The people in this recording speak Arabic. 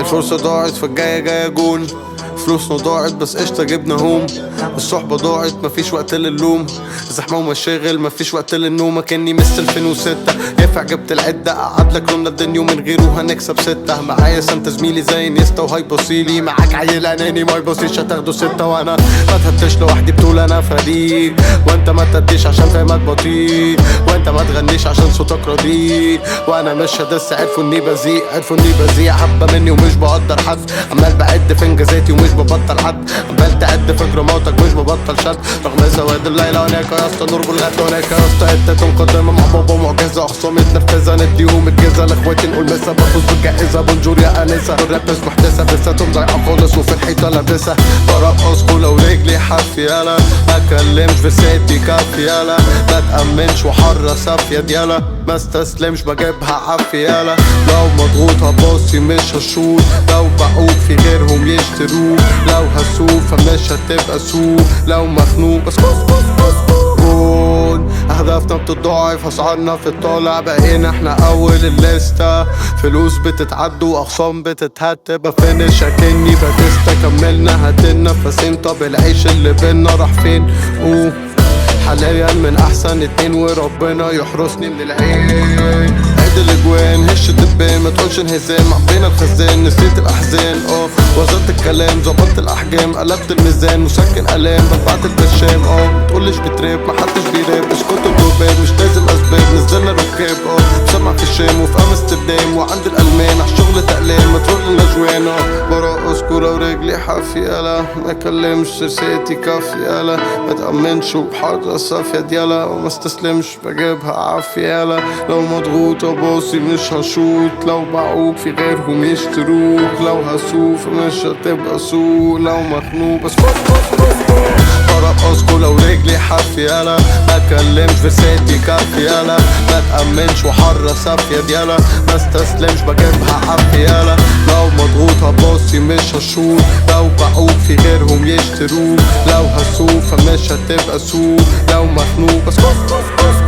الفرصة ضاعت فالجاية جاية جون، فلوسنا ضاعت بس قشطة جبنا هوم. الصحبة ضاعت مفيش وقت للوم، زحمة ومشاغل مفيش وقت للنوم. كأني مس 2006 ينفع جبت العدة قعد لك رونالدينيو من غيره هنكسب 6. معايا سانتا زميلي زي نيستا وهيبصيلي، معاك عيل اناني ما يبصيش هتاخده 6. وانا ما تهتش لوحدي بطول انا فريق، وانت ما تديش عشان فاهمك بطيء، وانت ما تغنيش عشان صوتك رديء. وانا مش هدس عرفوا اني بذيء، عرفوا اني بذيء حبة مني ومش بقدر حد. عمال بعد في انجازاتي ومش ببطل حد، عمال تعد في جراماتك مش ببطل شد. رغم سواد الليلة هناك يا اسطى نور بالغد، هناك يا اسطى عدة مقدمة مع بابا معجزة. اخصامي اتنرفزة نديهم الجزة لاخواتي نقول مسا بفوز بالجائزة. بونجور يا انسة الراب مش محدثة بساتهم ضايعة خالص وفي الحيطة لابسة. برقص كولا ورجلي حافي يالا، ما اتكلمش في سيتي كافي يالا، ما تأمنش وحرة صافية ديالا، ما استسلمش بجيبها عافية يالا. لو مضغوط هباصي مش هشوط، لو بعوق في غيرهم يشتروك، لو هسوق فمش هتبقى سوق، لو مخنوق بس اهدافنا بتضاعف اسعارنا في الطالع، بقينا احنا اول الليسته. فلوس بتتعد واخصام بتتهت، بفنش اكني باتيستا. كملنا هاتلنا فاسين، طب العيش اللي بينا راح فين؟ حاليا من احسن اتنين وربنا يحرسني من العين. عيد الاجوان هش الدبان ما تقولش انهزام، عبينا الخزان نسيت الاحزان. وزنت الكلام ظبطت الاحجام قلبت الميزان مسكن الام دفعت البرشام. متقولش بتراب محدش بيراب اسكتوا الدوبان مش لازم اسباب. نزلنا ركاب مسمع في الشام وفي امستردام، وعند الالمان عالشغل تقلام متروح للنجوان. برقص كورة ورجلي حافي يالا، ما اكلمش سيرسيتي كافي يالا، ما تأمنش وبحرة صافية ديالا، وما استسلمش بجيبها عافية يالا. لو مضغوط اباصي مش هشوط، لو بعوق في غيرهم يشتروك، لو هسوق فمش هتبقى سوق، لو مخنوق بس برقص كولا ورجلي حافي يالا، ما اتكلمش في سيتي كافي يالا، ما تأمنش وحرة صافية ديالا، ما استسلمش بجيبها عافية يالا. لو مضغوط هباصي مش هشوط، لو بعوق في غيرهم يشتروك، لو هسوق فمش هتبقى سوق، لو مخنوق بس